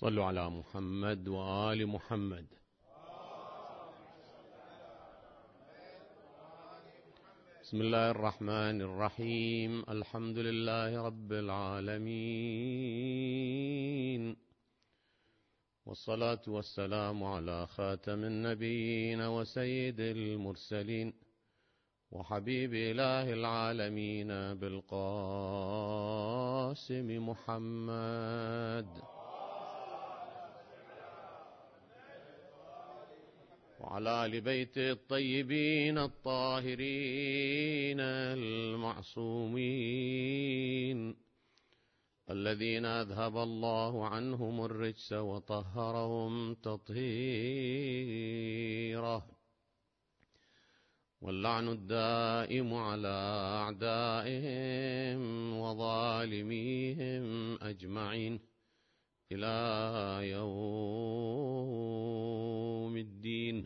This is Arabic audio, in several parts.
صلوا على محمد وآل محمد. بسم الله الرحمن الرحيم. الحمد لله رب العالمين، والصلاة والسلام على خاتم النبيين وسيد المرسلين وحبيب إله العالمين بالقاسم محمد، وعلى آل بيته الطيبين الطاهرين المعصومين الذين أذهب الله عنهم الرجس وطهرهم تطهيرا، واللعن الدائم على أعدائهم وظالميهم أجمعين إلى يوم الدين.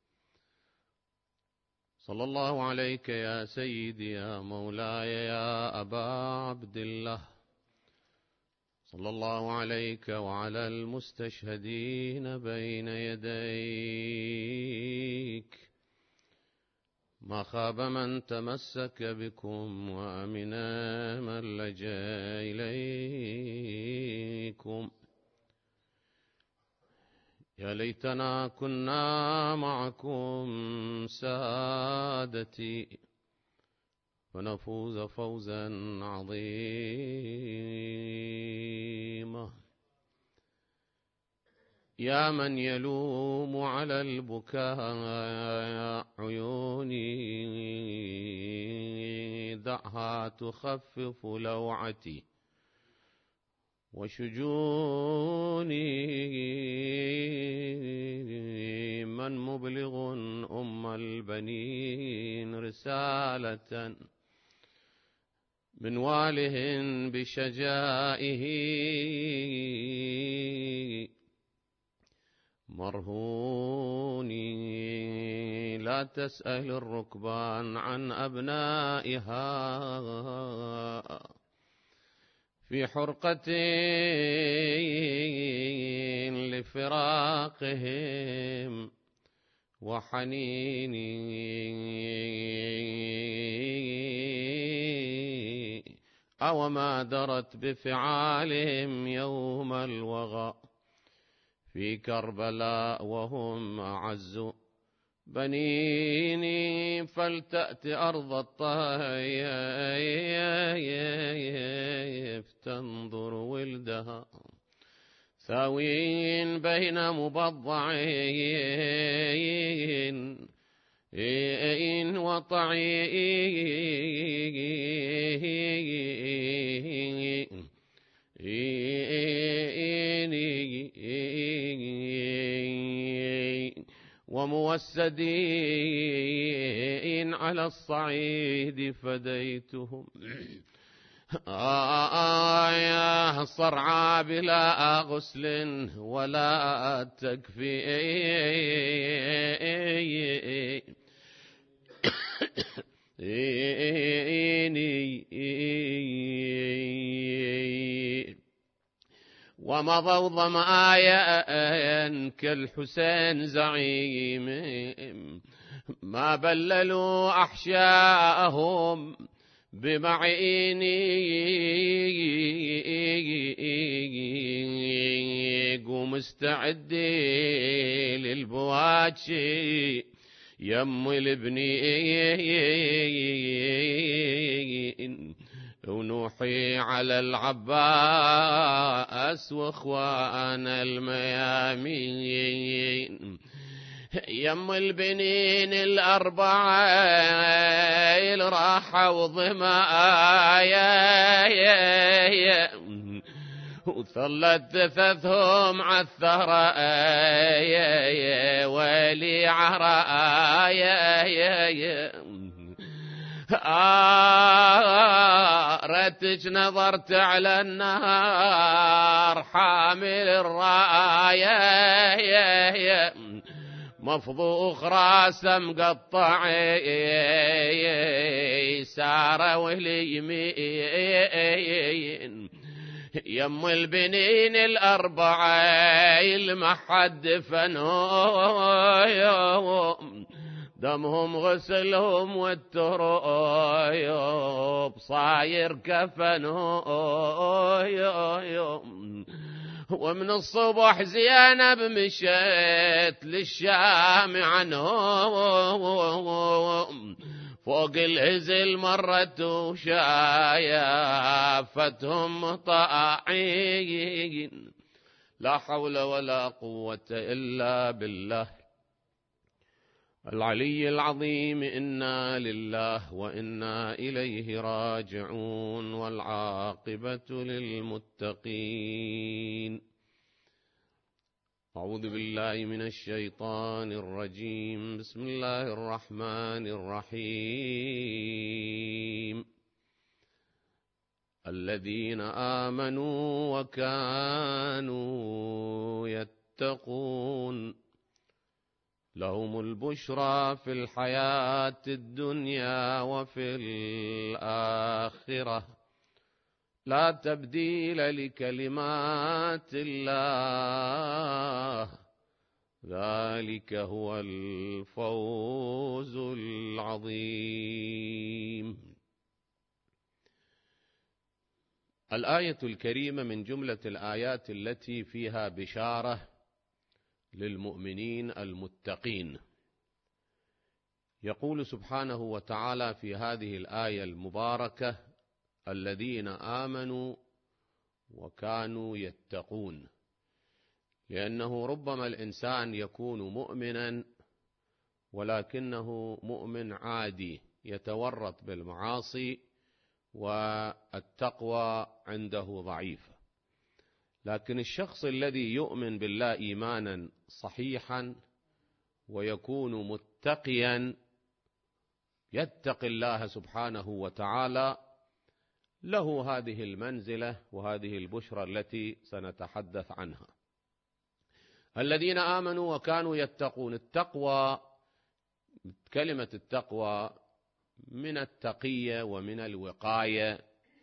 صلى الله عليك يا سيدي يا مولاي يا أبا عبد الله، صلى الله عليك وعلى المستشهدين بين يديك، ما خاب من تمسك بكم وأمن من لجأ إليكم. يا ليتنا كنا معكم سادتي فنفوز فوزا عظيما. يا من يلوم على البكاء عيوني، دعها تخفف لوعتي وشجوني، من مبلغ أم البنين رسالة من واله بشجائه، مرهوني لا تسأل الركبان عن أبنائها في حرقة لفراقهم وحنيني، أو ما درت بفعالهم يوم الوغى في كربلاء وهم أعز بنيني، فلتأت أرض الطيف تنظر ولدها ثاوين بين مبضعين وطعين وموسدين على الصعيد فديتهم، يا صرعى بلا غسل ولا تكفي ومضوا ظمآيا كالحسين زعيم، ما بللوا أحشاءهم بمعيني، قوم استعدي للبواتشي يم الابنين، ونوحي على العباس واخوان الميامين، يم البنين الأربعة الراحة وضمايا، وثلت ثثهم عالثرى ولي عرايا، رتج نظرت على النار حامل الراية، مفضوخ راسه مقطع ساره واليمين، يم البنين الأربعة المحد دفنهم، دمهم غسلهم والتراب صاير كفنهم. ومن الصبح زينب مشيت للشام عنهم، فوق الهزل مرت وشايفتهم طاعين. لا حول ولا قوة إلا بالله العلي العظيم. إنا لله وإنا إليه راجعون، والعاقبة للمتقين. أعوذ بالله من الشيطان الرجيم. بسم الله الرحمن الرحيم. الذين آمنوا وكانوا يتقون لهم البشرى في الحياة الدنيا وفي الآخرة، لا تبديل لكلمات الله، ذلك هو الفوز العظيم. الآية الكريمة من جملة الآيات التي فيها بشارة للمؤمنين المتقين. يقول سبحانه وتعالى في هذه الآية المباركة: الذين آمنوا وكانوا يتقون. لأنه ربما الإنسان يكون مؤمنا ولكنه مؤمن عادي يتورط بالمعاصي والتقوى عنده ضعيفة. لكن الشخص الذي يؤمن بالله إيمانا صحيحا ويكون متقيا يتقي الله سبحانه وتعالى، له هذه المنزلة وهذه البشرى التي سنتحدث عنها. الذين آمنوا وكانوا يتقون. التقوى، كلمة التقوى من التقية ومن الوقاية،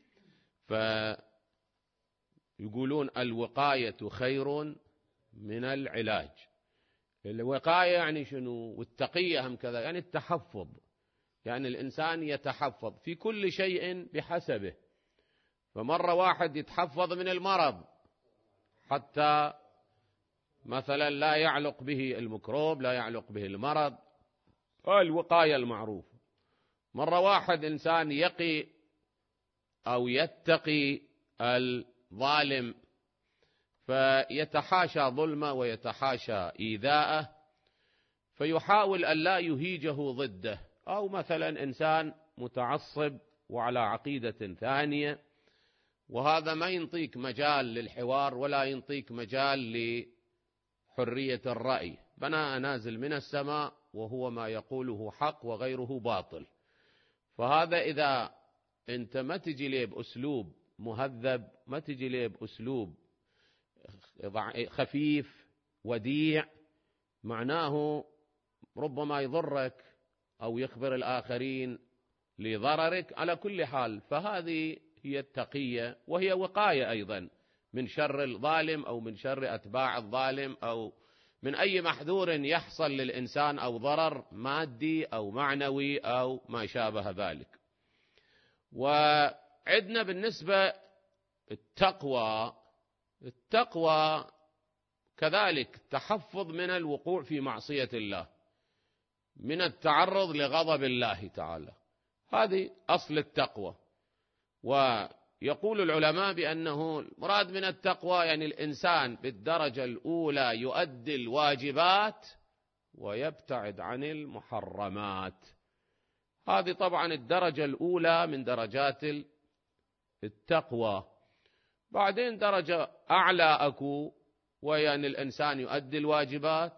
فيقولون الوقاية خير من العلاج. الوقاية يعني شنو؟ والتقية هم كذا، يعني التحفظ، يعني الإنسان يتحفظ في كل شيء بحسبه. فمرة واحد يتحفظ من المرض حتى مثلا لا يعلق به الميكروب، لا يعلق به المرض، الوقاية المعروفة. مرة واحد إنسان يقي أو يتقي الظالم فيتحاشى ظلمه ويتحاشى إيذاءه، فيحاول أن لا يهيجه ضده. أو مثلا إنسان متعصب وعلى عقيدة ثانية، وهذا ما ينطيك مجال للحوار ولا ينطيك مجال لحرية الرأي. بناء نازل من السماء وهو ما يقوله حق وغيره باطل. فهذا إذا أنت ما تجي ليه بأسلوب مهذب، ما تجي ليه بأسلوب خفيف وديع، معناه ربما يضرك أو يخبر الآخرين لضررك. على كل حال فهذه هي التقية، وهي وقاية أيضا من شر الظالم أو من شر أتباع الظالم أو من أي محذور يحصل للإنسان أو ضرر مادي أو معنوي أو ما شابه ذلك. وعندنا بالنسبة التقوى كذلك تحفظ من الوقوع في معصية الله، من التعرض لغضب الله تعالى. هذه أصل التقوى. ويقول العلماء بأنه المراد من التقوى يعني الإنسان بالدرجة الأولى يؤدي الواجبات ويبتعد عن المحرمات. هذه طبعا الدرجة الأولى من درجات التقوى. بعدين درجة أعلى أكو، ويعني الإنسان يؤدي الواجبات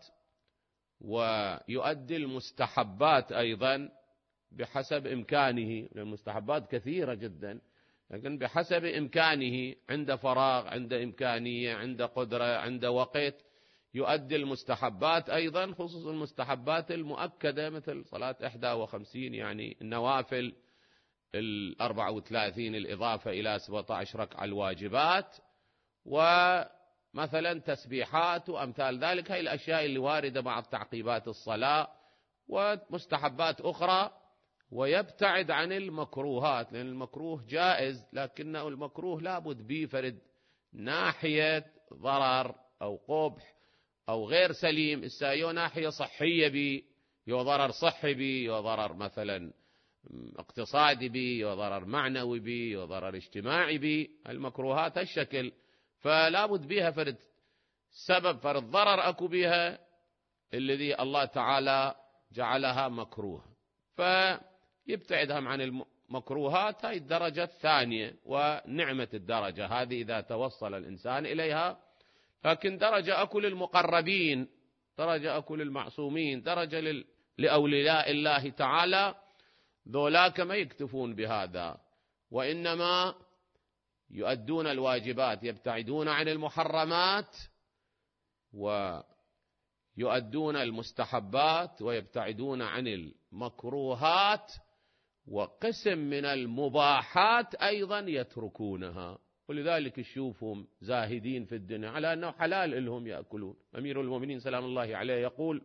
ويؤدي المستحبات أيضا بحسب إمكانه. المستحبات كثيرة جدا، لكن بحسب إمكانه، عند فراغ، عند إمكانية، عند قدرة، عند وقت، يؤدي المستحبات أيضا، خصوصا المستحبات المؤكدة مثل صلاة 51، يعني النوافل 34 الإضافة إلى 17 ركعة الواجبات. ومثلا تسبيحات وأمثال ذلك، هاي الأشياء اللي واردة مع تعقيبات الصلاة ومستحبات أخرى. ويبتعد عن المكروهات، لأن المكروه جائز لكنه المكروه لابد به فرد ناحية ضرر أو قبح أو غير سليم. يو ناحية صحية بي، يو ضرر صحي بي، يو ضرر مثلا اقتصادي بي، يو ضرر معنوي بي، يو ضرر اجتماعي بي. المكروهات هالشكل، فلابد بها فرد سبب، فرد ضرر أكو بها الذي الله تعالى جعلها مكروه، فيبتعدهم عن المكروهات. هاي الدرجة الثانية، ونعمة الدرجة هذه إذا توصل الإنسان إليها. لكن درجة أكو للمقربين، درجة أكو للمعصومين، درجة لأولياء الله تعالى، ذولاك ما يكتفون بهذا، وإنما يؤدون الواجبات، يبتعدون عن المحرمات ويؤدون المستحبات ويبتعدون عن المكروهات، وقسم من المباحات أيضا يتركونها. ولذلك تشوفهم زاهدين في الدنيا على أنه حلال لهم يأكلون. أمير المؤمنين سلام الله عليه يقول: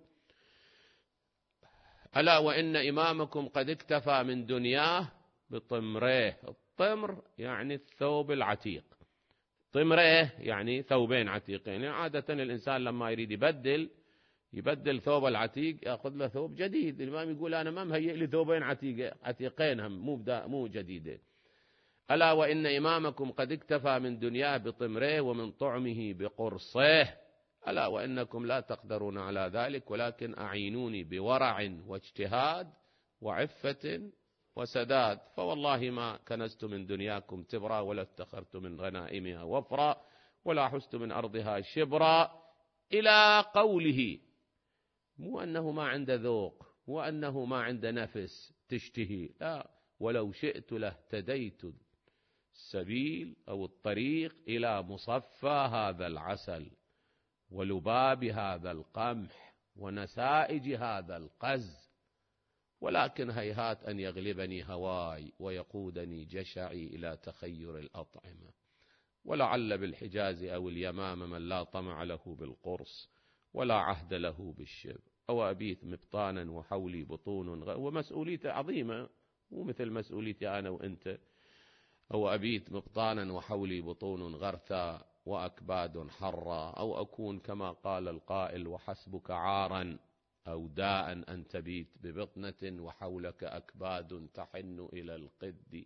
ألا وإن إمامكم قد اكتفى من دنياه بطمريه. الطمر يعني الثوب العتيق، طمريه يعني ثوبين عتيقين. يعني عادة الإنسان لما يريد يبدل ثوب العتيق يأخذ له ثوب جديد. الإمام يقول: أنا ما مهيئ لي ثوبين عتيقين هم مو جديدة. ألا وإن إمامكم قد اكتفى من دنياه بطمريه ومن طعمه بقرصيه. ألا وإنكم لا تقدرون على ذلك، ولكن أعينوني بورع واجتهاد وعفة وسداد، فوالله ما كنزت من دنياكم تبرا، ولا ادخرت من غنائمها وفرا، ولا حست من أرضها شبرا. إلى قوله، مو أنه ما عنده ذوق، وأنه ما عنده نفس تشتهي، لا، ولو شئت لاهتديت السبيل أو الطريق إلى مصفى هذا العسل ولباب هذا القمح ونسائج هذا القز، ولكن هيهات أن يغلبني هواي ويقودني جشعي إلى تخير الأطعمة. ولعل بالحجاز أو اليمام من لا طمع له بالقرص ولا عهد له بالشب، أو أبيت مبطانا وحولي بطون ومسؤوليته عظيمة، ومثل مسؤوليتي أنا وإنت. أو أبيت مبطانا وحولي بطون غرثا وأكباد حرا، أو أكون كما قال القائل: وحسبك عارا أو داء أن تبيت ببطنة وحولك أكباد تحن إلى القد.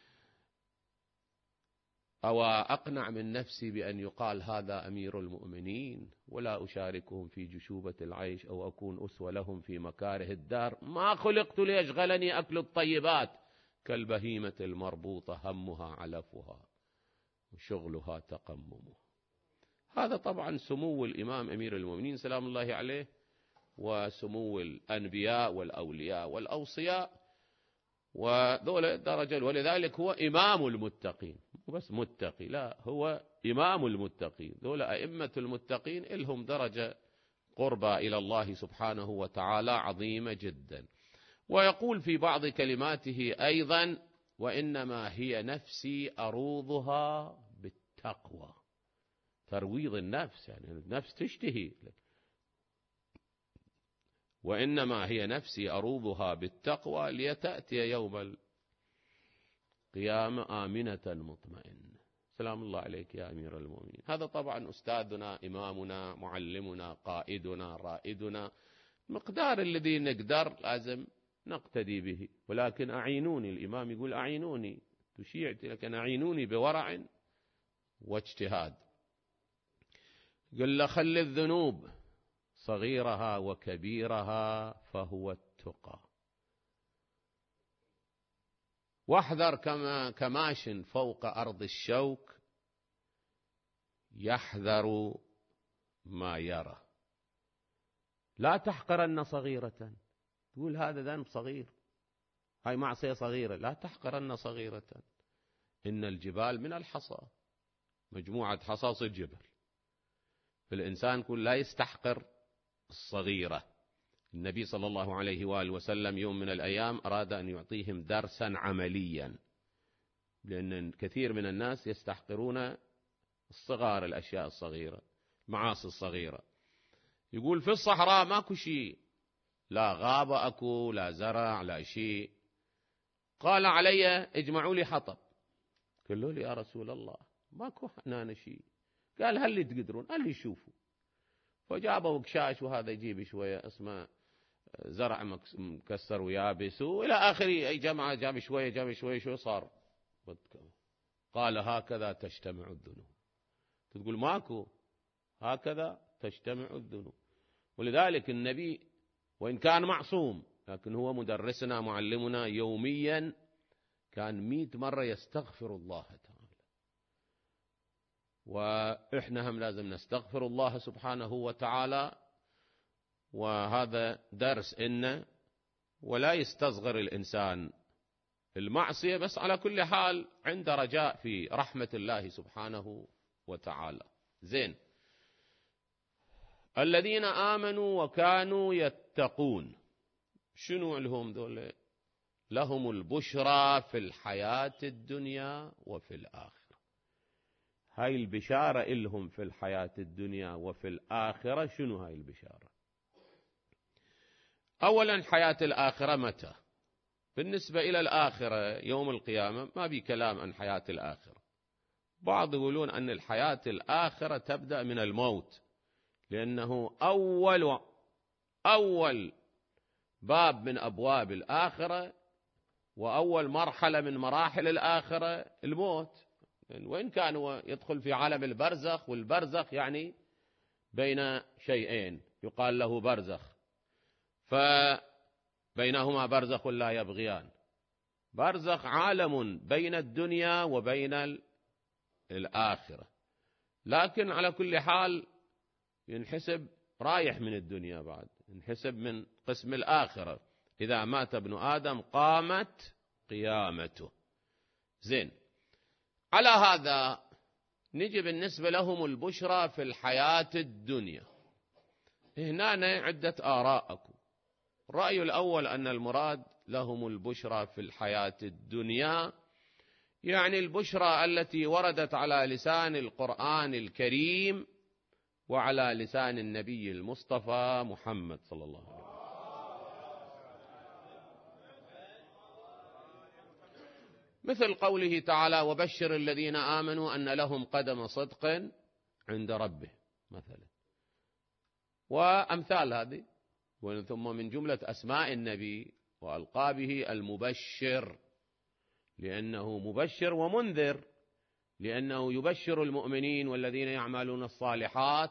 أو أقنع من نفسي بأن يقال هذا أمير المؤمنين ولا أشاركهم في جشوبة العيش، أو أكون أسوة لهم في مكاره الدار. ما خلقت ليشغلني أكل الطيبات، كالبهيمة المربوطة همها علفها وشغلها تقممه. هذا طبعا سمو الإمام أمير المؤمنين سلام الله عليه، وسمو الأنبياء والأولياء والأوصياء، وذول درجة. ولذلك هو إمام المتقين، بس متقي، لا، هو إمام المتقين. ذول أئمة المتقين لهم درجة قربى إلى الله سبحانه وتعالى عظيمة جدا. ويقول في بعض كلماته أيضا: وإنما هي نفسي أروضها بالتقوى. ترويض النفس، يعني النفس تشتهي. وإنما هي نفسي أروضها بالتقوى ليتأتي يوم القيامة آمنة مطمئنة. سلام الله عليك يا أمير المؤمنين. هذا طبعا أستاذنا، إمامنا، معلمنا، قائدنا، رائدنا. مقدار الذي نقدر لازم نقتدي به، ولكن أعينوني. الإمام يقول: أعينوني، تشيعت، لكن أعينوني بورع واجتهاد. قل: خل الذنوب صغيرها وكبيرها فهو التقى، واحذر كماش فوق أرض الشوك يحذر ما يرى. لا تحقرن صغيرة. تقول هذا ذنب صغير، هاي معصية صغيرة، لا تحقرن صغيرة. إن الجبال من الحصى، مجموعة حصاص الجبل. فالإنسان كل لا يستحقر الصغيرة. النبي صلى الله عليه وآله وسلم يوم من الأيام أراد أن يعطيهم درسا عمليا، لأن كثير من الناس يستحقرون الصغار، الأشياء الصغيرة، المعاصي الصغيرة. يقول في الصحراء ماكو شيء، لا غابة أكو، لا زرع، لا شيء. قال علي اجمعوا لي حطب. قالوا لي يا رسول الله ماكو هنا شيء. قال هل اللي تقدرون؟ قال لي شوفوا. فجابوا قشاش، وهذا يجيب شوية اسمه زرع مكسر ويابس وإلى آخره. أي جماعة جاب شوية جاب شوية، شو صار؟ قال هكذا تجتمع الذنوب. تقول ماكو، هكذا تجتمع الذنوب. ولذلك النبي وإن كان معصوم لكن هو مدرسنا معلمنا، يوميا كان 100 مرة يستغفر الله تعالى. وإحنا هم لازم نستغفر الله سبحانه وتعالى، وهذا درس إنه، ولا يستصغر الإنسان المعصية. بس على كل حال عند رجاء في رحمة الله سبحانه وتعالى. زين، الذين آمنوا وكانوا يتقون، شنو لهم ذولا؟ لهم البشرى في الحياة الدنيا وفي الآخرة. هاي البشارة إلهم في الحياة الدنيا وفي الآخرة. شنو هاي البشارة؟ أولا حياة الآخرة متى؟ بالنسبة إلى الآخرة يوم القيامة ما بي كلام عن حياة الآخرة. بعض يقولون أن الحياة الآخرة تبدأ من الموت، لأنه أول باب من أبواب الآخرة وأول مرحلة من مراحل الآخرة الموت. وإن كان هو يدخل في عالم البرزخ، والبرزخ يعني بين شيئين يقال له برزخ، فبينهما برزخ لا يبغيان. برزخ عالم بين الدنيا وبين الآخرة، لكن على كل حال ينحسب رايح من الدنيا، بعد ينحسب من قسم الآخرة. إذا مات ابن آدم قامت قيامته. زين، على هذا نجي بالنسبة لهم البشرى في الحياة الدنيا. هنا عدة آراء. الرأي الأول أن المراد لهم البشرى في الحياة الدنيا، يعني البشرى التي وردت على لسان القرآن الكريم وعلى لسان النبي المصطفى محمد صلى الله عليه وسلم. مثل قوله تعالى وبشر الذين آمنوا أن لهم قدم صدق عند ربه مثلا، وأمثال هذه. ثم من جملة أسماء النبي وألقابه المبشر، لأنه مبشر ومنذر، لأنه يبشر المؤمنين والذين يعملون الصالحات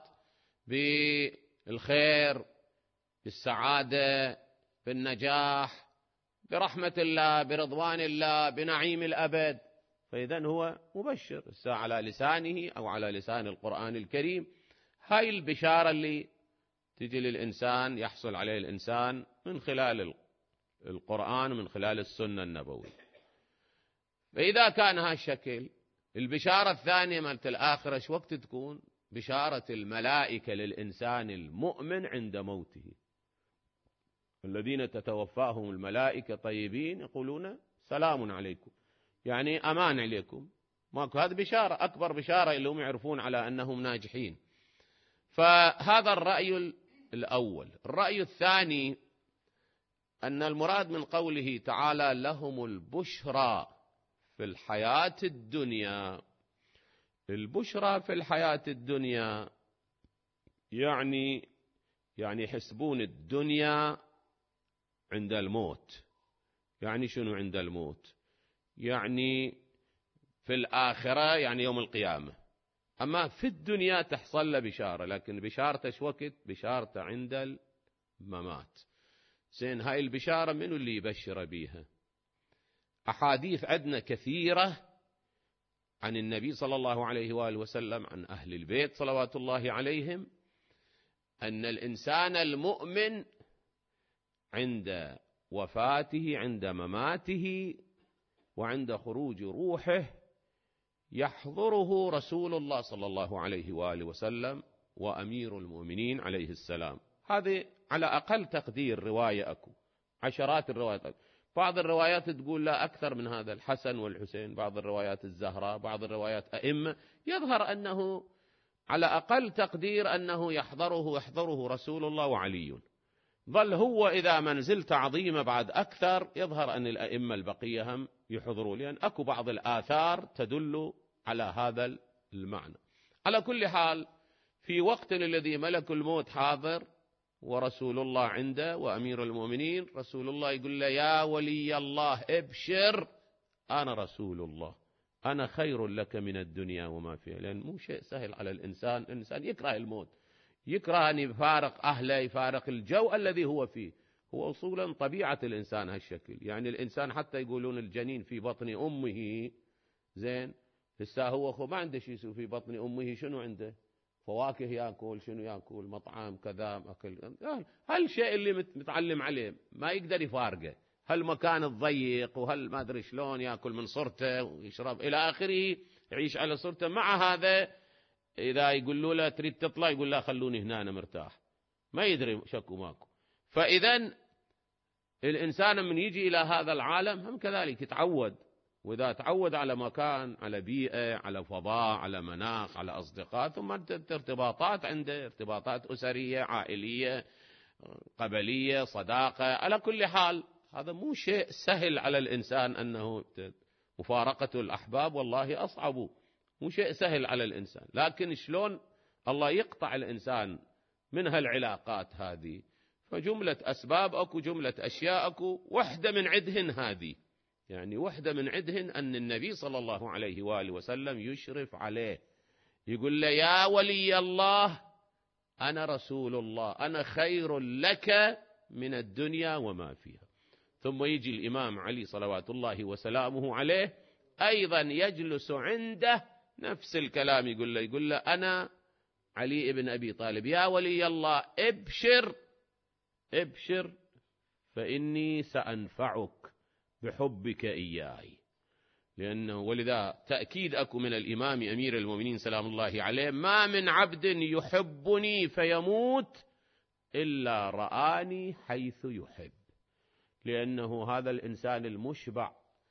بالخير، بالسعادة، بالنجاح، برحمة الله، برضوان الله، بنعيم الأبد. فإذن هو مبشر على لسانه أو على لسان القرآن الكريم. هاي البشارة اللي تجي للإنسان يحصل عليه الإنسان من خلال القرآن ومن خلال السنة النبوية. فإذا كان هالشكل، البشارة الثانية مالت الآخرة شو وقت تكون؟ بشارة الملائكة للإنسان المؤمن عند موته، الذين تتوفاهم الملائكة طيبين يقولون سلام عليكم، يعني أمان عليكم. ماكو، هذا بشارة، أكبر بشارة اللي هم يعرفون على أنهم ناجحين. فهذا الرأي الأول. الرأي الثاني أن المراد من قوله تعالى لهم البشرى في الحياة الدنيا، البشرى في الحياة الدنيا يعني يحسبون الدنيا عند الموت. يعني شنو عند الموت؟ يعني في الآخرة، يعني يوم القيامة. أما في الدنيا تحصل له بشارة، لكن بشارته شو وقت؟ بشارته عند الممات. زين، هاي البشارة منو اللي يبشر بيها؟ أحاديث عندنا كثيرة عن النبي صلى الله عليه وآله وسلم، عن أهل البيت صلوات الله عليهم، أن الإنسان المؤمن عند وفاته، عند مماته، وعند خروج روحه يحضره رسول الله صلى الله عليه وآله وسلم وأمير المؤمنين عليه السلام. هذه على أقل تقدير رواية أكو، عشرات الروايات. بعض الروايات تقول لا أكثر من هذا، الحسن والحسين، بعض الروايات الزهراء، بعض الروايات أئمة. يظهر أنه على أقل تقدير أنه يحضره رسول الله وعلي. ظل هو إذا منزلت عظيمة بعد أكثر، يظهر أن الأئمة البقية هم يحضروا، لأن أكو بعض الآثار تدل على هذا المعنى. على كل حال، في وقت الذي ملك الموت حاضر ورسول الله عنده وأمير المؤمنين، رسول الله يقول له يا ولي الله ابشر، أنا رسول الله، أنا خير لك من الدنيا وما فيها. لأن مو شيء سهل على الإنسان يكره الموت، يكره أن يفارق أهله، يفارق الجو الذي هو فيه. هو أصولا طبيعة الإنسان هالشكل. يعني الإنسان حتى يقولون الجنين في بطن أمه، زين، لسه هو ما عنده شيء يسوي في بطن أمه، شنو عنده؟ فواكه يأكل، شنو يأكل، مطعم كذا أكل، هالشيء اللي متعلم عليه ما يقدر يفارقه، هالمكان الضيق وهل ما أدري شلون يأكل من صرته ويشرب إلى آخره، يعيش على صرته. مع هذا إذا يقول له تريد تطلع، يقول لا خلوني هنا أنا مرتاح، ما يدري شكو ماكو. فإذا الإنسان من يجي إلى هذا العالم هم كذلك يتعود، وإذا تعود على مكان، على بيئة، على فضاء، على مناخ، على أصدقاء، ثم ارتباطات عنده، ارتباطات أسرية، عائلية، قبلية، صداقة. على كل حال هذا مو شيء سهل على الإنسان، أنه مفارقة الأحباب والله أصعب، مو شيء سهل على الإنسان. لكن شلون الله يقطع الإنسان من هالعلاقات هذه؟ فجملة أسباب أكو، جملة أشياء أكو، وحدة من عدهن هذه، يعني وحدة من عدهن أن النبي صلى الله عليه وآله وسلم يشرف عليه، يقول له يا ولي الله أنا رسول الله، أنا خير لك من الدنيا وما فيها. ثم يجي الإمام علي صلوات الله وسلامه عليه أيضا يجلس عنده نفس الكلام، يقول له أنا علي بن أبي طالب، يا ولي الله ابشر ابشر فإني سأنفعك بحبك إياي. لأنه ولذا تأكيد أكو من الإمام أمير المؤمنين سلام الله عليه: ما من عبد يحبني فيموت إلا رآني حيث يحب. لأنه هذا الإنسان المشبع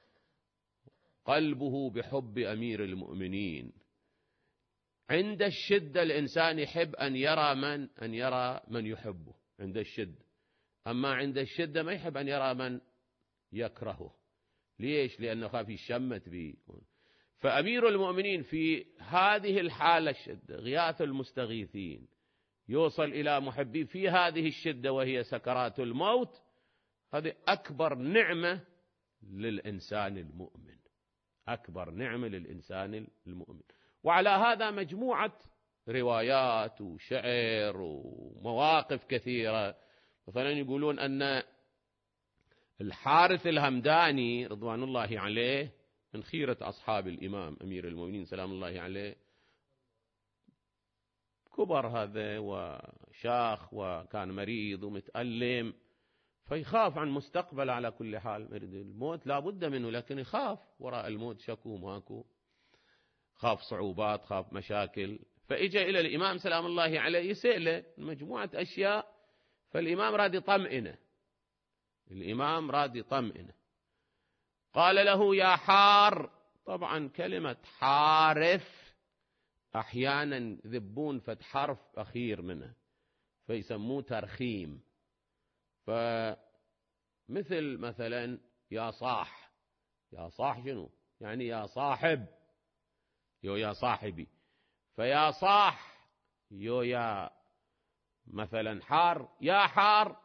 قلبه بحب أمير المؤمنين، عند الشدة الإنسان يحب أن يرى من يحبه عند الشدة، أما عند الشدة ما يحب أن يرى من يكرهه. ليش؟ لأنه خاف يشمت به. فأمير المؤمنين في هذه الحالة الشدة، غياث المستغيثين، يوصل إلى محبيه في هذه الشدة وهي سكرات الموت. هذه أكبر نعمة للإنسان المؤمن، أكبر نعمة للإنسان المؤمن. وعلى هذا مجموعة روايات وشعر ومواقف كثيرة. مثلا يقولون أن الحارث الهمداني رضوان الله عليه من خيرة أصحاب الإمام أمير المؤمنين سلام الله عليه، كبر هذا وشاخ وكان مريض ومتألم، فيخاف عن مستقبل. على كل حال الموت لا بد منه، لكن يخاف وراء الموت شكو ماكو، خاف صعوبات، خاف مشاكل. فإجا إلى الإمام سلام الله عليه يسأله مجموعة أشياء، فالإمام راد يطمئنه، الإمام راد يطمئنه. قال له يا حار، طبعا كلمة حارف أحيانا ذبون فد حرف أخير منه فيسموه ترخيم، فمثل مثلا يا صاح، يا صاح شنو يعني؟ يا صاحب، يا صاحبي. فيا صاح يا مثلا حار، يا حار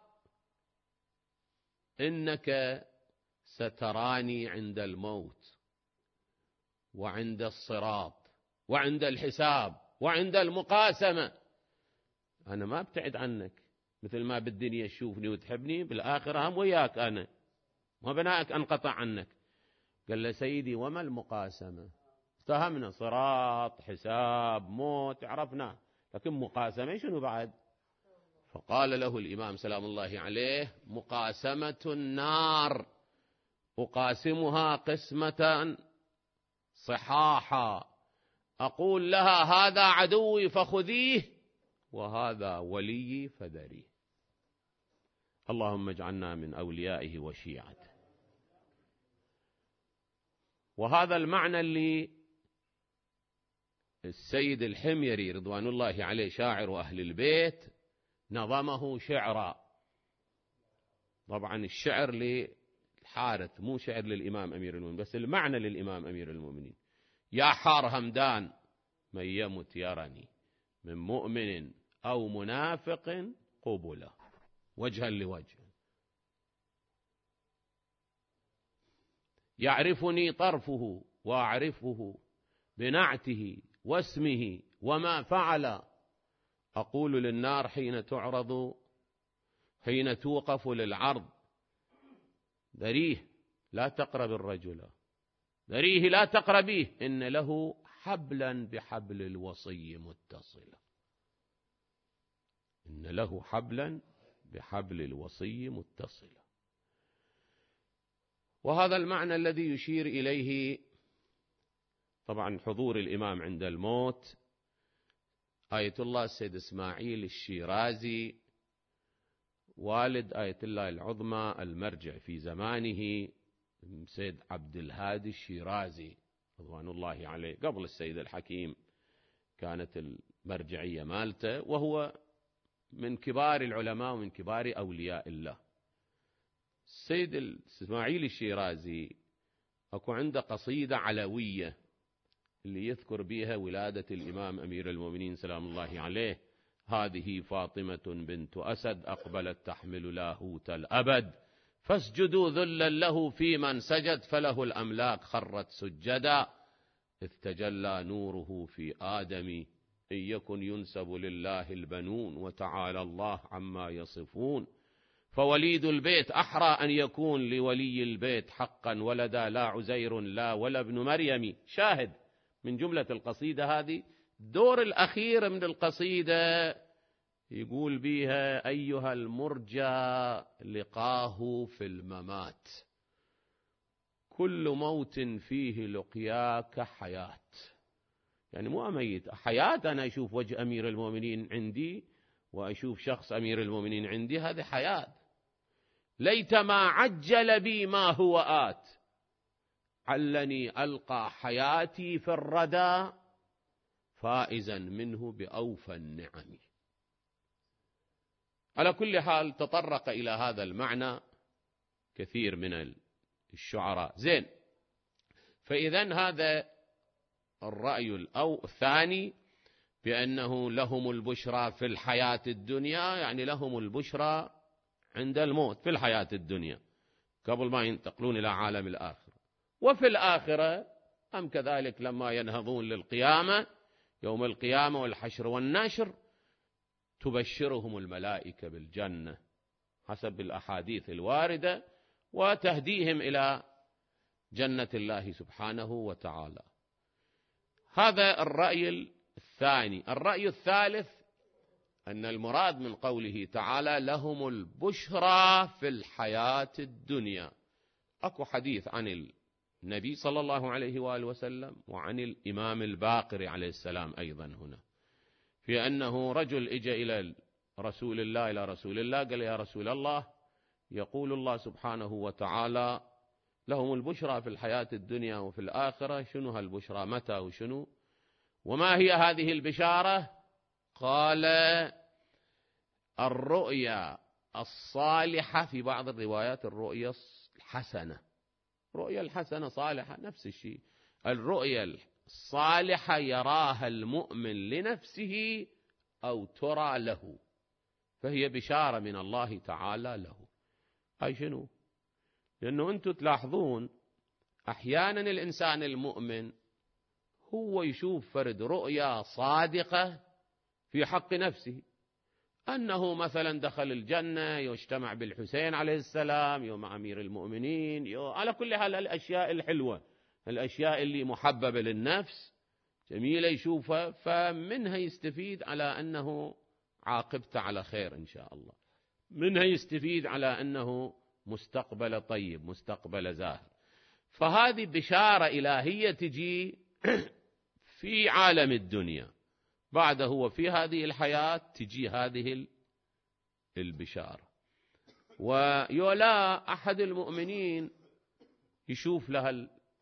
إنك ستراني عند الموت وعند الصراط وعند الحساب وعند المقاسمة، أنا ما ابتعد عنك، مثل ما بالدنيا تشوفني وتحبني بالآخرة هم وياك، أنا ما بناك أنقطع عنك. قال له سيدي وما المقاسمة؟ افتهمنا صراط حساب موت عرفنا، لكن مقاسمة شنو بعد؟ فقال له الإمام سلام الله عليه مقاسمة النار أقاسمها قسمة صحاحا، أقول لها هذا عدوي فخذيه وهذا ولي فذريه. اللهم اجعلنا من أوليائه وشيعته. وهذا المعنى اللي السيد الحميري رضوان الله عليه شاعر أهل البيت نظمه شعرا. طبعا الشعر للحارث مو شعر للإمام أمير المؤمنين، بس المعنى للإمام أمير المؤمنين: يا حار همدان من يمت يرني من مؤمن أو منافق قبله وجها لوجه، يعرفني طرفه وأعرفه بنعته واسمه وما فعل، أقول للنار حين تعرض حين توقف للعرض ذريه لا تقرب الرجل، ذريه لا تقربيه، إن له حبلا بحبل الوصي متصلا، إن له حبلا بحبل الوصي متصلا. وهذا المعنى الذي يشير إليه طبعا حضور الإمام عند الموت. آية الله السيد إسماعيل الشيرازي والد آية الله العظمى المرجع في زمانه سيد عبد الهادي الشيرازي رضوان الله عليه، قبل السيد الحكيم كانت المرجعية مالته، وهو من كبار العلماء ومن كبار أولياء الله. السيد إسماعيل الشيرازي أكو عنده قصيدة علوية اللي يذكر بها ولادة الإمام أمير المؤمنين سلام الله عليه: هذه فاطمة بنت أسد أقبلت تحمل لاهوت الأبد، فاسجدوا ذلا له في من سجد، فله الأملاك خرت سجدا، إذ تجلى نوره في آدم، إن يكن ينسب لله البنون، وتعالى الله عما يصفون، فوليد البيت أحرى أن يكون لولي البيت حقا ولدا، لا عزير لا ولا ابن مريم. شاهد من جملة القصيدة هذه الدور الأخير من القصيدة يقول بها: أيها المرجى لقاه في الممات، كل موت فيه لقياك حياة. يعني مو أميت، حياة، أنا أشوف وجه أمير المؤمنين عندي وأشوف شخص أمير المؤمنين عندي، هذه حياة. ليت ما عجل بي ما هو آت، علني ألقى حياتي في الردى، فائزا منه بأوفى النعم. على كل حال تطرق إلى هذا المعنى كثير من الشعراء. زين، فإذن هذا الرأي الثاني بأنه لهم البشرى في الحياة الدنيا، يعني لهم البشرى عند الموت في الحياة الدنيا قبل ما ينتقلون إلى عالم الآخرة. وفي الآخرة أم كذلك لما ينهضون للقيامة يوم القيامة والحشر والنشر تبشرهم الملائكة بالجنة حسب الأحاديث الواردة، وتهديهم إلى جنة الله سبحانه وتعالى. هذا الرأي الثاني. الرأي الثالث أن المراد من قوله تعالى لهم البشرى في الحياة الدنيا، أكو حديث عن النبي صلى الله عليه وآله وسلم وعن الإمام الباقر عليه السلام أيضا هنا، في أنه رجل إجى إلى رسول الله قال: يا رسول الله، يقول الله سبحانه وتعالى لهم البشرى في الحياة الدنيا وفي الآخرة، شنو هالبشرى؟ متى وشنو؟ وما هي هذه البشارة؟ قال: الرؤيا الصالحة، في بعض الروايات الرؤيا الحسنة، رؤيا الحسنة صالحة نفس الشيء، الرؤيا الصالحة يراها المؤمن لنفسه أو ترى له، فهي بشارة من الله تعالى له. هاي شنو؟ لأنه أنتم تلاحظون أحيانا الإنسان المؤمن هو يشوف فرد رؤيا صادقة في حق نفسه، أنه مثلا دخل الجنة يجتمع بالحسين عليه السلام يوم أمير المؤمنين، على كل حال الأشياء الحلوة، الأشياء اللي محببة للنفس جميلة يشوفها، فمنها يستفيد على أنه عاقبته على خير إن شاء الله، منها يستفيد على أنه مستقبل طيب، مستقبل زاهر. فهذه بشارة إلهية تجي في عالم الدنيا، بعد هو في هذه الحياة تجي هذه البشارة. ويولا أحد المؤمنين يشوف لها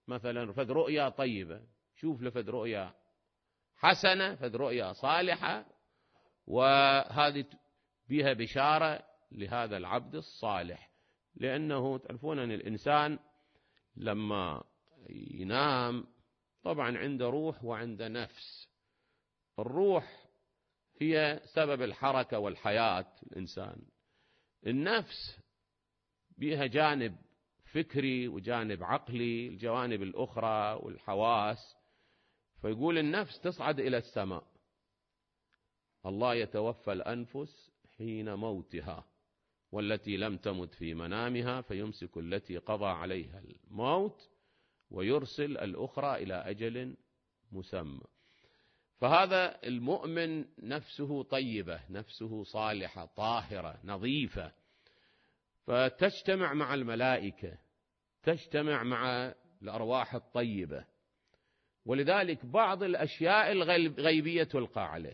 مثلا فد رؤيا طيبة، شوف لفد رؤيا حسنة، فد رؤيا صالحة، وهذه بها بشارة لهذا العبد الصالح. لأنه تعرفون أن الإنسان لما ينام طبعا عنده روح وعنده نفس. الروح هي سبب الحركة والحياة الإنسان، النفس بها جانب فكري وجانب عقلي، الجوانب الأخرى والحواس. فيقول النفس تصعد إلى السماء، الله يتوفى الأنفس حين موتها والتي لم تمت في منامها فيمسك التي قضى عليها الموت ويرسل الأخرى إلى أجل مسمى. فهذا المؤمن نفسه طيبة، نفسه صالحة طاهرة نظيفة، فتجتمع مع الملائكة، تجتمع مع الأرواح الطيبة. ولذلك بعض الأشياء الغيبية تلقى عليه.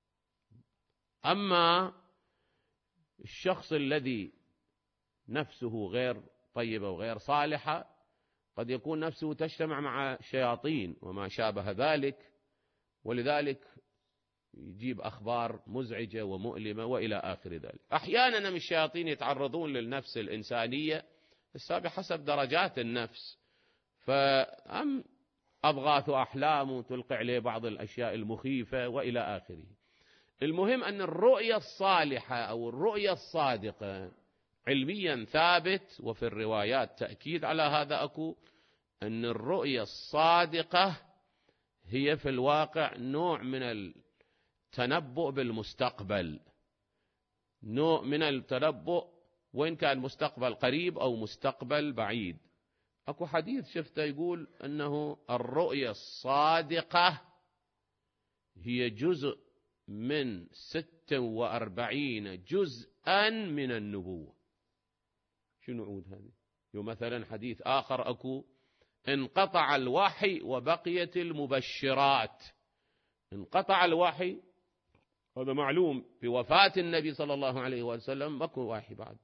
أما الشخص الذي نفسه غير طيبة وغير صالحة قد يكون نفسه تجتمع مع شياطين وما شابه ذلك، ولذلك يجيب أخبار مزعجة ومؤلمة وإلى آخر ذلك. أحيانا من الشياطين يتعرضون للنفس الإنسانية بحسب درجات النفس، فأم أضغاث أحلام تلقي عليه بعض الأشياء المخيفة وإلى آخره. المهم أن الرؤية الصالحة أو الرؤية الصادقة علميا ثابت، وفي الروايات تأكيد على هذا أكو، أن الرؤية الصادقة هي في الواقع نوع من التنبؤ بالمستقبل، نوع من التنبؤ وإن كان مستقبل قريب أو مستقبل بعيد. أكو حديث شفته يقول أنه الرؤية الصادقة هي جزء من 46 جزءا من النبوة. شنو عود هذه؟ يوم مثلا حديث آخر أكو انقطع الوحي وبقيت المبشرات. انقطع الوحي، هذا معلوم في وفاة النبي صلى الله عليه وسلم ماكو وحي بعد،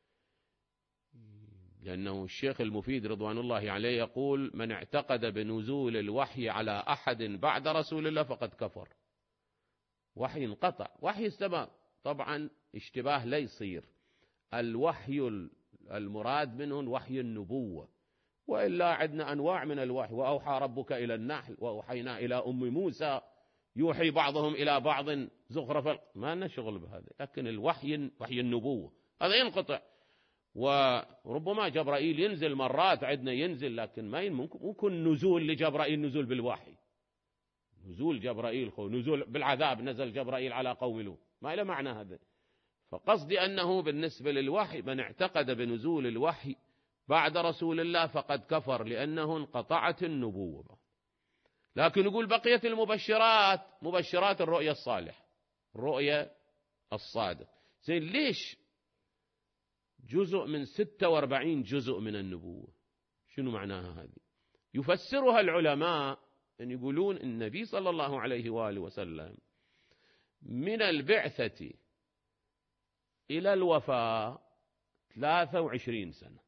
لأنه الشيخ المفيد رضوان الله عليه يقول من اعتقد بنزول الوحي على أحد بعد رسول الله فقد كفر. وحي انقطع، وحي السماء طبعا اشتباه لا يصير، الوحي المراد منه وحي النبوة، وإلا عندنا أنواع من الوحي. وأوحى ربك إلى النحل وأوحينا إلى أم موسى يوحي بعضهم إلى بعض زخرف، ما لنا شغل بهذا. لكن الوحي وحي النبوة هذا ينقطع، وربما جبرائيل ينزل مرات عندنا ينزل، لكن ما ممكن نزول لجبرائيل نزول بالوحي، نزول جبرائيل نزول بالعذاب، نزل جبرائيل على قوم لوط، ما له معنى هذا. فقصدي أنه بالنسبة للوحي من اعتقد بنزول الوحي بعد رسول الله فقد كفر، لأنه انقطعت النبوة. لكن يقول بقية المبشرات، مبشرات الرؤية الصالح، الرؤية الصادق. زين ليش جزء من 46 جزء من النبوة؟ شنو معناها هذه؟ يفسرها العلماء أن يقولون النبي صلى الله عليه وآله وسلم من البعثة إلى الوفاة 23 سنة،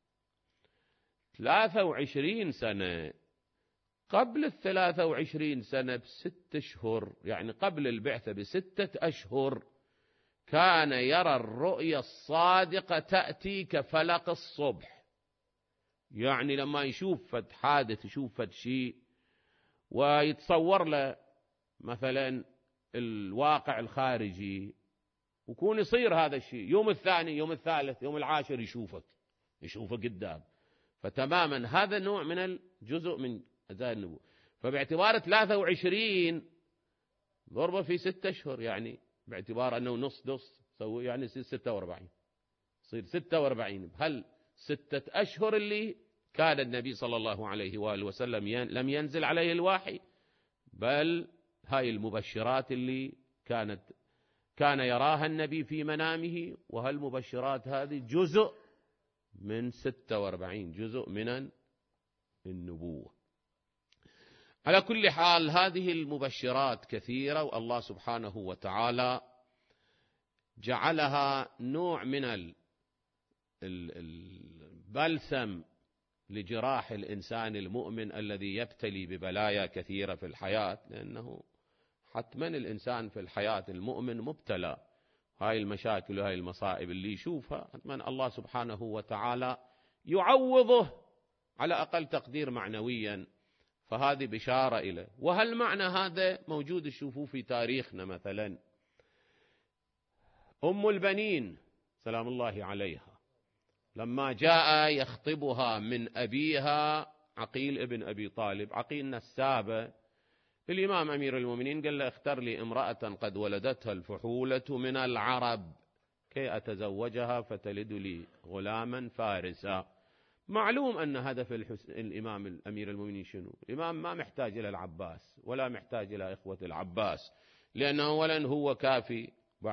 23 سنة. قبل 23 سنة ب6 أشهر، يعني قبل البعثة ب6 أشهر، كان يرى الرؤيا الصادقة تأتي كفلق الصبح. يعني لما يشوف فد حادث، يشوف فد شيء ويتصور له مثلا الواقع الخارجي، ويكون يصير هذا الشيء يوم الثاني يوم الثالث يوم العاشر يشوفه قدام. فتماما هذا نوع من الجزء من أجزاء النبوة. فباعتبار 23 ضربة في 6 أشهر، يعني باعتبار أنه نص سوي يعني يصير 46، يصير 46. هل 6 أشهر اللي كان النبي صلى الله عليه وآله وسلم لم ينزل عليه الوحي، بل هاي المبشرات اللي كان يراها النبي في منامه. وهالمبشرات هذه جزء من 46 جزء من النبوة. على كل حال هذه المبشرات كثيرة، والله سبحانه وتعالى جعلها نوع من البلسم لجراح الإنسان المؤمن الذي يبتلي ببلايا كثيرة في الحياة، لأنه حتما الإنسان في الحياة المؤمن مبتلى. هاي المشاكل وهاي المصائب اللي يشوفها حتما الله سبحانه وتعالى يعوضه على أقل تقدير معنويا، فهذه بشارة إليه. وهل معنى هذا موجود تشوفوه في تاريخنا؟ مثلا أم البنين سلام الله عليها لما جاء يخطبها من أبيها عقيل ابن أبي طالب، عقيل نسابة، الإمام أمير المؤمنين قال له اختر لي امرأة قد ولدتها الفحولة من العرب كي أتزوجها فتلد لي غلاما فارسا. معلوم أن هدف الإمام الأمير المؤمنين شنو؟ الإمام ما محتاج إلى العباس ولا محتاج إلى إخوة العباس، لأنه أولا هو كافي،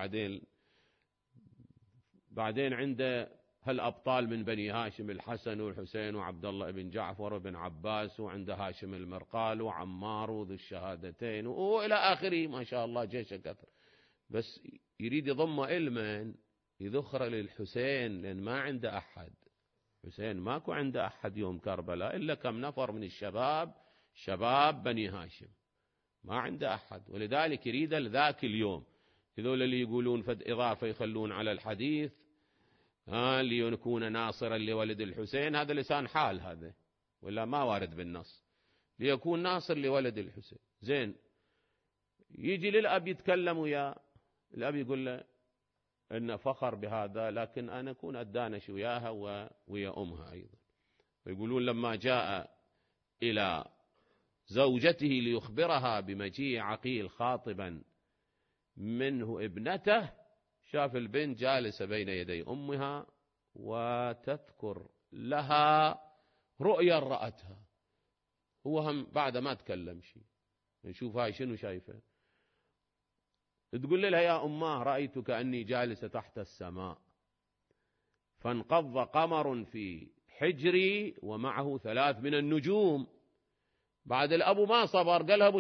بعدين عنده هالأبطال من بني هاشم، الحسن والحسين وعبد الله بن جعفر وابن عباس، وعنده هاشم المرقال وعمار وذو الشهادتين وإلى آخره، ما شاء الله جيش كثر. بس يريد يضم علما يذخر للحسين، لأن ما عنده أحد. حسين ماكو عنده أحد يوم كربلاء إلا كم نفر من الشباب، شباب بني هاشم، ما عنده أحد. ولذلك يريد ذاك اليوم. هذول اللي يقولون فد إضافة يخلون على الحديث ليكون ناصرا لولد الحسين، هذا لسان حال هذا، ولا ما وارد بالنص. ليكون ناصر لولد الحسين. زين، يجي للأب يتكلم وياه، الأب يقول له إن فخر بهذا، لكن أنا أكون أدانش وياها ويا أمها أيضا. ويقولون لما جاء إلى زوجته ليخبرها بمجيء عقيل خاطبا منه ابنته، شاف البنت جالسة بين يدي أمها وتذكر لها رؤيا رأتها، هو هم بعد ما تكلم شيء نشوف هاي شنو شايفه. تقول لها يا أماه رأيت كأني جالسة تحت السماء، فانقض قمر في حجري ومعه 3 من النجوم. بعد الأبو ما صبر قال لها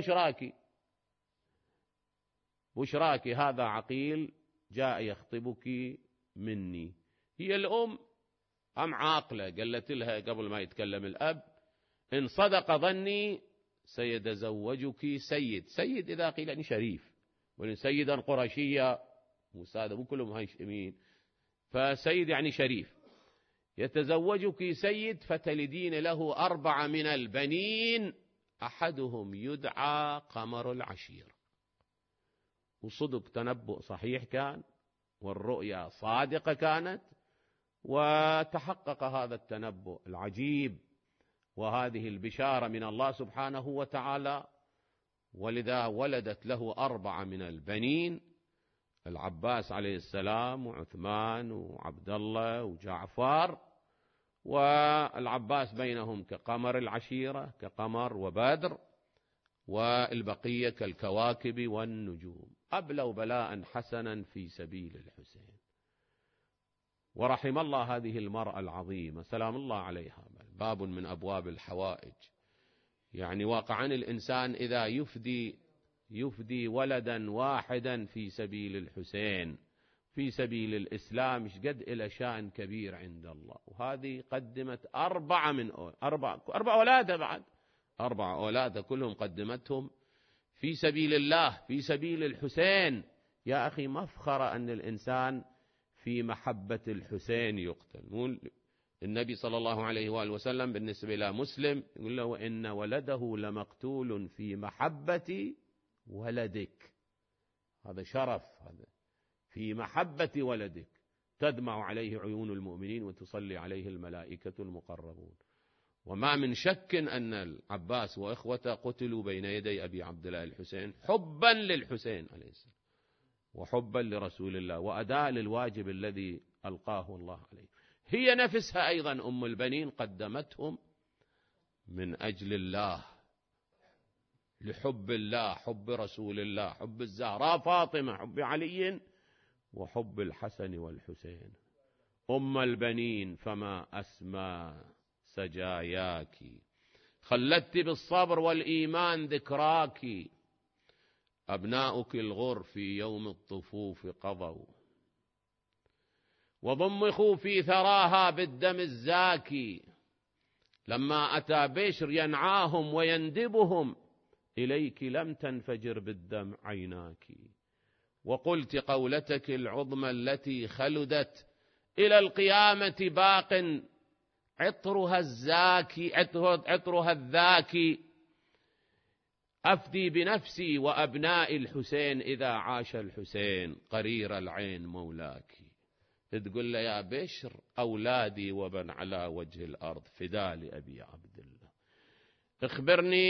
بشراكي هذا عقيل جاء يخطبك مني. هي الأم عاقلة، قالت لها قبل ما يتكلم الأب إن صدق ظني سيتزوجك سيد إذا قيل يعني شريف، وإن سيدا قرشية مسادة مو كلهم هاشمين، فسيد يعني شريف، يتزوجك سيد فتلدين له 4 من البنين أحدهم يدعى قمر العشيرة. وصدق تنبؤ صحيح كان، والرؤيا صادقة كانت، وتحقق هذا التنبؤ العجيب وهذه البشارة من الله سبحانه وتعالى. ولذا ولدت له 4 من البنين، العباس عليه السلام وعثمان وعبد الله وجعفر، والعباس بينهم كقمر العشيرة، كقمر وبدر، والبقية كالكواكب والنجوم. أبلوا بلاء حسنا في سبيل الحسين. ورحم الله هذه المرأة العظيمة سلام الله عليها، باب من أبواب الحوائج. يعني واقعا الإنسان إذا يفدي ولدا واحدا في سبيل الحسين في سبيل الإسلام، مش قد إلى شأن كبير عند الله. وهذه قدمت 4 أولادها، بعد 4 أولادها كلهم قدمتهم في سبيل الله، في سبيل الحسين. يا أخي مفخرة أن الإنسان في محبة الحسين يقتل. النبي صلى الله عليه وآله وسلم بالنسبة إلى مسلم يقول له وإن ولده لمقتول في محبة ولدك. هذا شرف، هذا في محبة ولدك تدمع عليه عيون المؤمنين وتصلي عليه الملائكة المقربون. وما من شك أن العباس وإخوته قتلوا بين يدي أبي عبد الله الحسين حبا للحسين عليه السلام، وحبا لرسول الله، وأداء للواجب الذي ألقاه الله عليه. هي نفسها أيضا أم البنين قدمتهم من أجل الله، لحب الله، حب رسول الله، حب الزهراء فاطمة، حب علي، وحب الحسن والحسين. أم البنين فما أسمى سجاياك، خلدت بالصبر والإيمان ذكراك، أبناؤك الغر في يوم الطفوف قضوا، وضمخوا في ثراها بالدم الزاكي، لما أتى بشر ينعاهم ويندبهم: إليك لم تنفجر بالدم عيناك، وقلت قولتك العظمى التي خلدت إلى القيامة باق عطرها الذاكي، أفدي بنفسي وأبناء الحسين إذا عاش الحسين قرير العين مولاك. تقول له: يا بشر أولادي ومن على وجه الأرض فدا لأبي عبد الله، اخبرني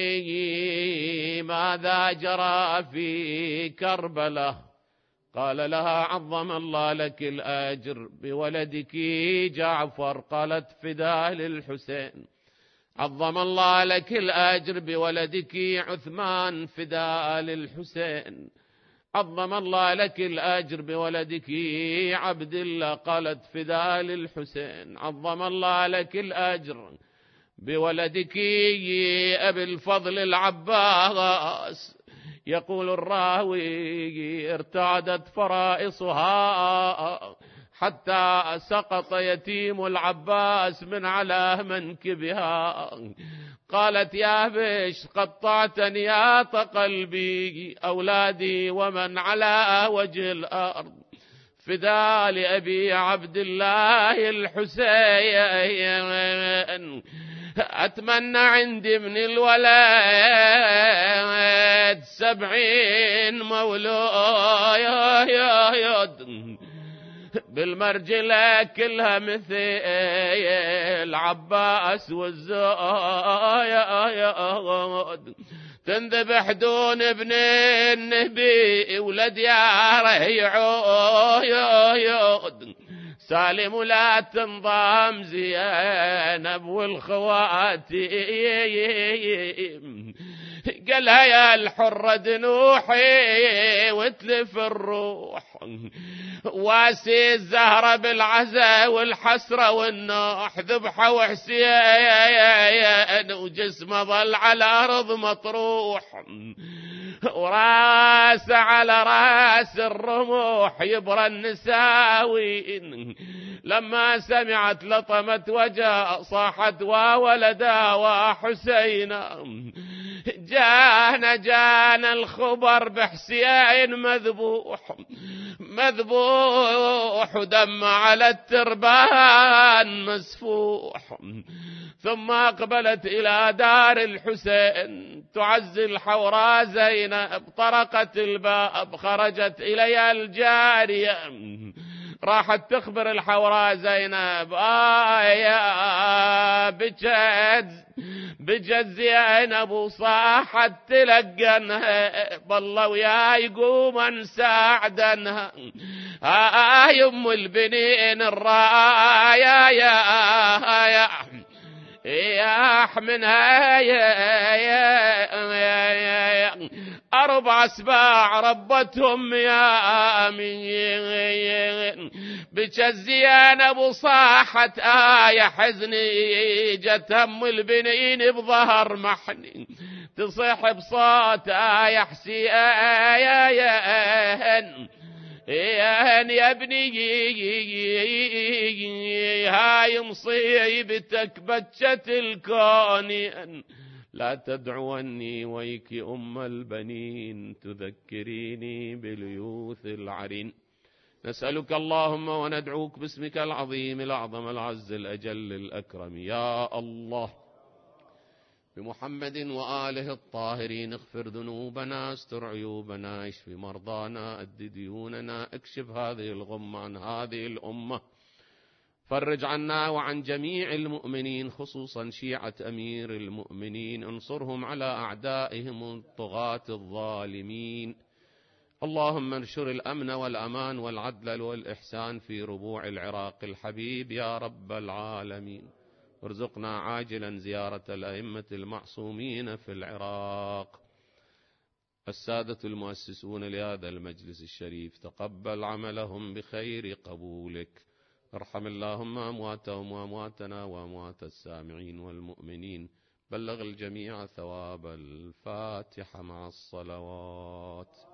ماذا جرى في كربلاء. قال لها: عظم الله لك الأجر بولدك جعفر. قالت: فدا للحسين. عظم الله لك الأجر بولدك عثمان. فدا للحسين. عظم الله لك الأجر بولدك عبد الله. قالت: فدا للحسين. عظم الله لك الأجر بولدك أبي الفضل العباس. يقول الراوي: ارتعدت فرائصها حتى سقط يتيم العباس من على منكبها. قالت: يا بش قطعتني يا قلبي، أولادي ومن على وجه الأرض فدا لأبي عبد الله الحسين. أتمنى عندي من الولد 70 مولود بالمرجلة كلها مثل العباس والزود، تنذبح دون ابن النبي ولد ياره يعود. سالم لا تنضام زينب والخواتيم. قالها: يا الحرة دنوحي وتلف الروح، واسي الزهرة بالعزا والحسرة والنوح. ذبحة وحسين وجسمه ظل على أرض مطروح، وراس على راس الرموح يبرى النساوين. لما سمعت لطمت وجاء صاحت: وولدا وحسينا. جانا الخبر بحسين مذبوح ودم على التربان مسفوح. ثم أقبلت إلى دار الحسين تعزي الحوراء زينب. طرقت الباب، خرجت إليها الجارية، راحت تخبر الحوراء زينب: يا بجد زينب وصاحت تلقنها، بالله ويا يقوم نساعدنها. يم البنين الرايا يا منها يا 4 أسباع ربتهم يا أمين. بجزيان بصاحت يا حزني، جت هم البنين بظهر محني، تصيح بصوت يا حسين يا ابني هاي مصيبتك بجت الكون. لا تدعوني ويك أم البنين، تذكريني باليوث العرين. نسألك اللهم وندعوك باسمك العظيم الأعظم العز الأجل الأكرم. يا الله بمحمد وآله الطاهرين اغفر ذنوبنا، استر عيوبنا، اشف مرضانا، أد ديوننا، اكشف هذه الغمة عن هذه الأمة، فرج عنا وعن جميع المؤمنين، خصوصا شيعة أمير المؤمنين، انصرهم على أعدائهم الطغاة الظالمين. اللهم انشر الأمن والأمان والعدل والإحسان في ربوع العراق الحبيب يا رب العالمين. ارزقنا عاجلا زيارة الأئمة المعصومين في العراق. السادة المؤسسون لهذا المجلس الشريف تقبل عملهم بخير قبولك. ارحم اللهم أمواتهم وأمواتنا وأموات السامعين والمؤمنين. بلغ الجميع ثواب الفاتحة مع الصلوات.